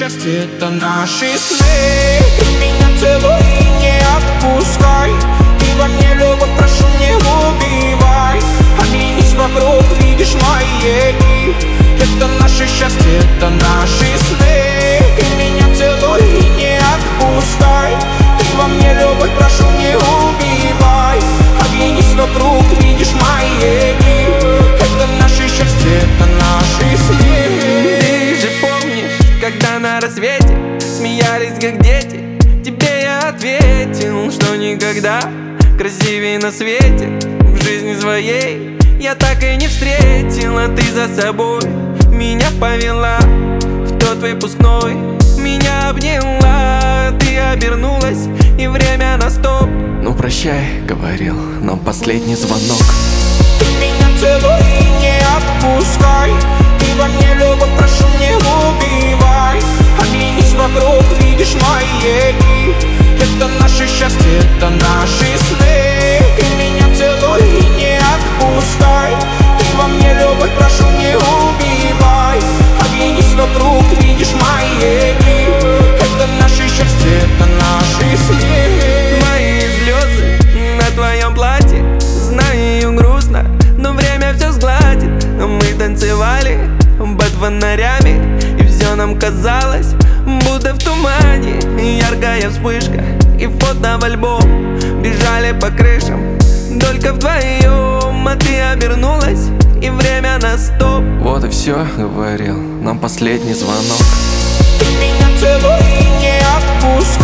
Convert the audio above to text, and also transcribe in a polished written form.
счастье, это наши сны. Ты меня целуй и не отпускай. Ты во мне любовь, прошу, не убивай. Оглянись вокруг, видишь мои дни. Это наше счастье, это наши сны. Ты меня целуй и не отпускай. Ты во мне любовь, прошу, не убивай. Оглянись вокруг, видишь мои дни. Это наше счастье, это наши сны. Ты же помнишь, когда на рассвете смеялись как дети? Тебе я ответил, что никогда красивее на свете в жизни своей я так и не встретил. А ты за собой меня повела в тот выпускной, меня обняла, ты обернулась, и время на стоп. Ну прощай, говорил нам последний звонок. Ты меня целуй и не отпускай. Ты во мне любовь, прошу, не убивай. Оглянись вокруг, видишь мои дни. Это наше счастье, это наши сны. Ты меня целуй и не отпускай. Ты во мне любовь, прошу, не убивай. Оглянись вокруг, видишь мои дни. Это наше счастье, это наши сны. Мои слезы на твоем платье, знаю, грустно, но время все сгладит. Мы танцевали под фонарями, и все нам казалось, будто в тумане. Яркая вспышка и фото в альбом бежали по крышам только вдвоем. А ты обернулась, и время на стоп. Вот и все, говорил нам последний звонок. Ты меня целуй и не отпускай.